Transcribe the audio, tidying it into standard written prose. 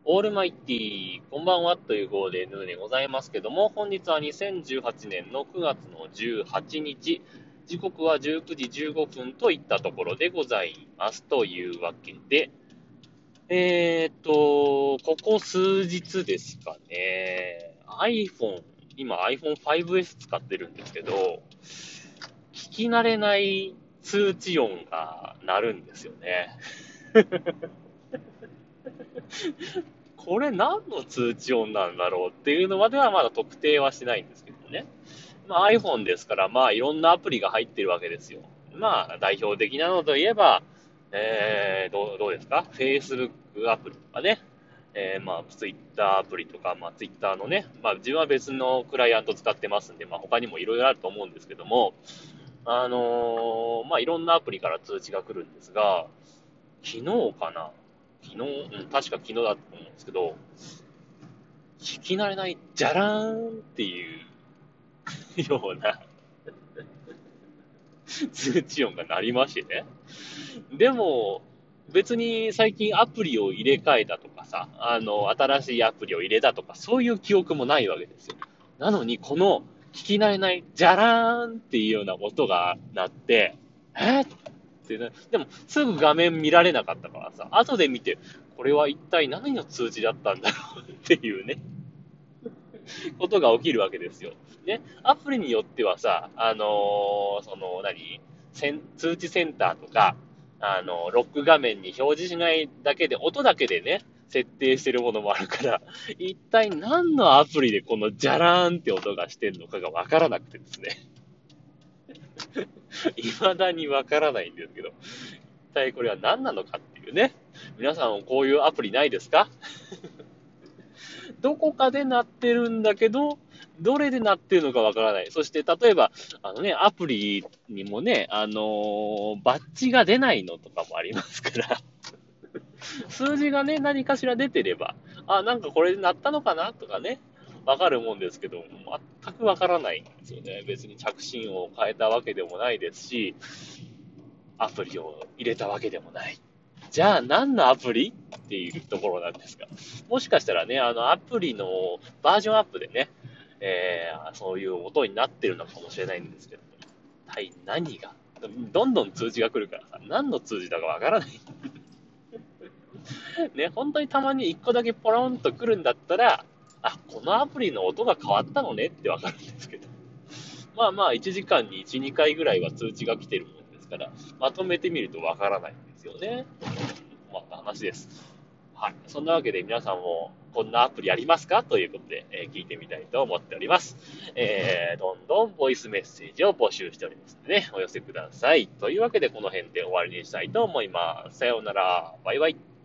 オールマイティー、こんばんはという号でヌーでございますけども、本日は2018年の9月の18日、時刻は19時15分といったところでございますというわけで、ここ数日ですかね、今 iPhone5S 使ってるんですけど、聞き慣れない通知音が鳴るんですよね。これ何の通知音なんだろうっていうのまではまだ特定はしてないんですけどね。まあ iPhone ですから、まあいろんなアプリが入ってるわけですよ。まあ代表的なのといえば、どうですか？ Facebook アプリとかね。まあ Twitter アプリとか、まあ Twitter のね、まあ自分は別のクライアント使ってますんで、まあ他にもいろいろあると思うんですけども、まあいろんなアプリから通知が来るんですが、昨日かな昨日、確か昨日だと思うんですけど、聞き慣れない、じゃらーんっていうような通知音が鳴りましてね。でも、別に最近アプリを入れ替えたとかさ、新しいアプリを入れたとか、そういう記憶もないわけですよ。なのに、この聞き慣れない、じゃらーんっていうような音が鳴って、ってね、でも、すぐ画面見られなかったからさ、後で見て、これは一体何の通知だったんだろうっていうね。ことが起きるわけですよ。ね、アプリによってはさ、通知センターとか、ロック画面に表示しないだけで、音だけでね、設定してるものもあるから、一体何のアプリでこのジャラーンって音がしてるのかがわからなくてですね。未だにわからないんですけど、一体これは何なのかっていうね。皆さんこういうアプリないですか？どこかで鳴ってるんだけど、どれで鳴ってるのかわからない。そして、例えば、アプリにもね、バッジが出ないのとかもありますから、数字がね、何かしら出てれば、あ、なんかこれで鳴ったのかなとかね、わかるもんですけど、全くわからないんですよね。別に着信を変えたわけでもないですし、アプリを入れたわけでもない。じゃあ何のアプリっていうところなんですが、もしかしたらね、アプリのバージョンアップでね、そういう音になってるのかもしれないんですけど、一体何が、どんどん通知が来るからさ、何の通知だかわからない。ね、本当にたまに一個だけポロンと来るんだったら、あ、このアプリの音が変わったのねってわかるんですけど、まあまあ、1時間に1、2回ぐらいは通知が来てるもんですから、まとめてみるとわからないんですよね。困った話です。はい。そんなわけで皆さんもこんなアプリありますかということで、聞いてみたいと思っております。どんどんボイスメッセージを募集しておりますのでね、お寄せください。というわけでこの辺で終わりにしたいと思います。さようなら。バイバイ。